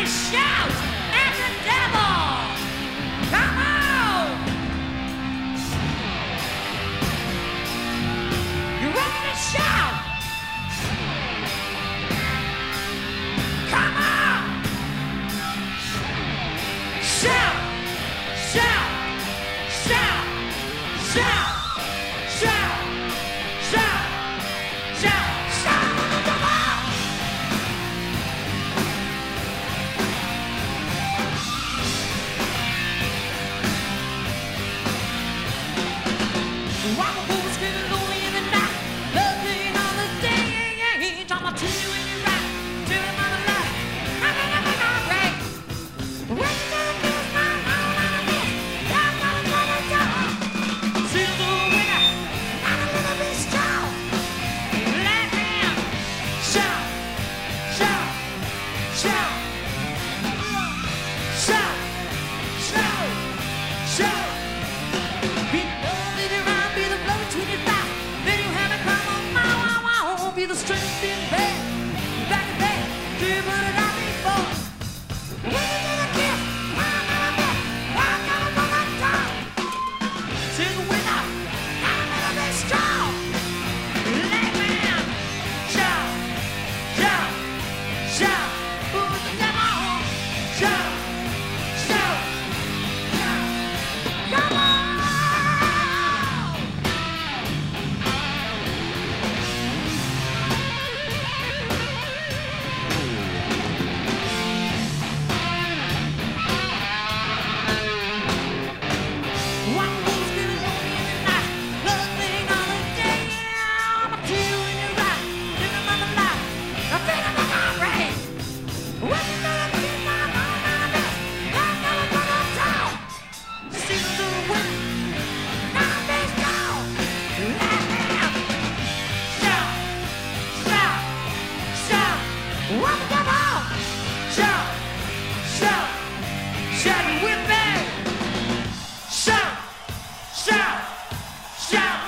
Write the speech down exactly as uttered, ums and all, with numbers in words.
shout at the devil. Come on. You ready to shout? Come on. Shout, shout, shout, shout, shout, shout, shout, shout. Come on. Rock and roll screaming lonely in the night, loving on the day. Talking about to you when you're right, to the mother light. I'm in the right. When you gonna kiss my mouth on this? I'm gonna gonna go. Silver winner, I'm a little bit strong. Let me shout, shout, shout, shout, shout, shout. Be the blood, be the rhyme, be the blow between your thighs. Then you have a come on, wow, wow, wow. Be the strength in bed, back in bed, dribble it out before. When you gonna kiss, I'm gonna miss, I'm gonna go my tongue. To the winner, I'm gonna be strong. Let me shout, shout, shout. Put the devil on, shout, shout, shout. Come on. One who's gonna know me in the night, loving on the day. I'm a two in your right, living on the light. I'm feeling like I'm ready. When you gonna kiss my mouth on this? I'm gonna go to town. See the winner, now I'm big down. Let me shout, shout, shout. What the devil? Shout, shout, shout it with me. Shout, shout, shout.